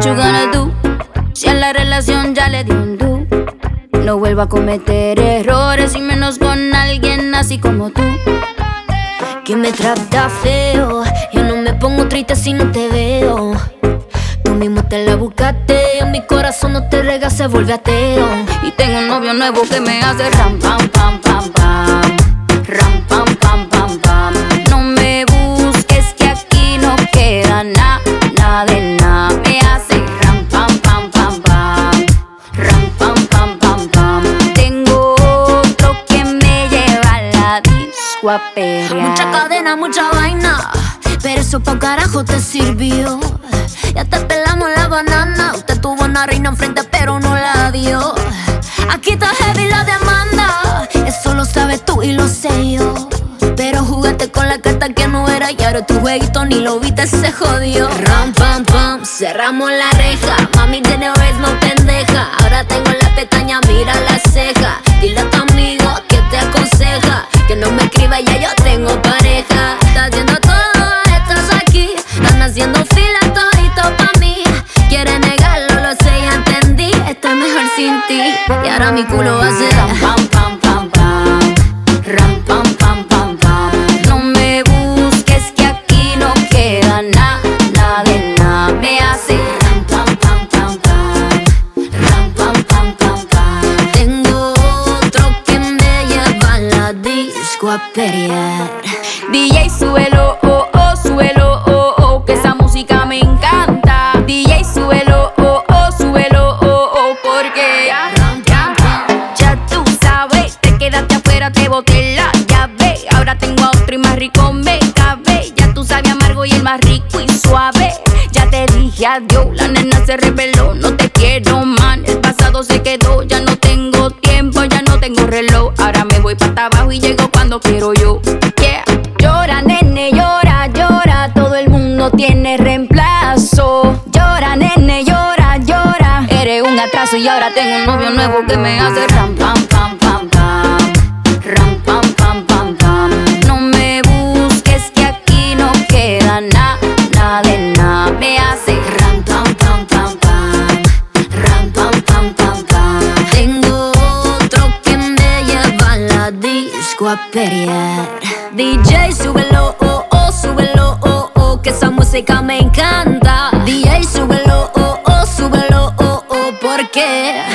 you gonna do? Si a la relación ya le dio un do. No vuelvo a cometer errores y menos con alguien así como tú, que me trata feo. Yo no me pongo triste si no te veo. Tú mismo te la buscaste. En mi corazón no te rega, se vuelve ateo. Y tengo un novio nuevo que me hace ram pam pam pam pam. Ram pam pam pam pam. No me busques que aquí no queda nada, nada de nada. Me hace ram pam pam pam pam. Ram pam pam pam pam. Tengo otro que me lleva a la disco a perrear. Mucha cadena, mucha vaina, pero eso pa' carajo te sirvió. Ya te pelamos la banana. Usted tuvo una reina enfrente pero no la dio. Aquí está heavy la demanda. Eso lo sabes tú y lo sé yo. Pero jugaste con la carta que no era y ahora tu jueguito ni lo viste, se jodió. Ram pam pam, cerramos la reja. Mami tiene vez no pendeja. Ahora tengo la pestaña, mira la ceja. Dile a tu amigo que te aconseja que no me escriba, ya yo tengo pareja. Estás haciendo todo, estás aquí. Están haciendo fila todito pa' mí. Quiere negarlo, lo sé, ya entendí. Estoy mejor sin ti. Y ahora mi culo va a ser ram pam pam pam pam. Ram pam pam pam pam. No me busques que aquí no queda nada, nada de nada. Me hace ram pam pam pam pam. Ram pam pam pam pam. Tengo otro que me lleva a la disco a pelear. DJ, súbelo, oh, oh, súbelo, oh, oh, que esa música me encanta. DJ, súbelo, oh, oh, súbelo, oh, oh, porque ya tú sabes, te quedaste afuera, te boté la llave. Ahora tengo a otro y más rico me cabe. Ya tú sabes amargo y el más rico y suave. Ya te dije adiós, la nena se reveló. No te quiero, man, el pasado se quedó. Ya no tengo tiempo, ya no tengo reloj. Ahora me voy para abajo y llego cuando quiero yo. Yeah. Llora, nene, llora, llora. Todo el mundo tiene reemplazo. Llora, nene, llora, llora. Eres un atraso y ahora tengo un novio nuevo que me hace ram pam pam pam pam. Ram pam pam pam pam. No me busques que aquí no queda nada, nada de nada. Me hace ram pam pam pam pam. Ram pam pam pam pam. Tengo otro que me lleva a la disco a pelear. DJ, súbelo, oh, oh, súbelo, oh, oh, que esa música me encanta. DJ, súbelo, oh, oh, súbelo, oh, oh, porque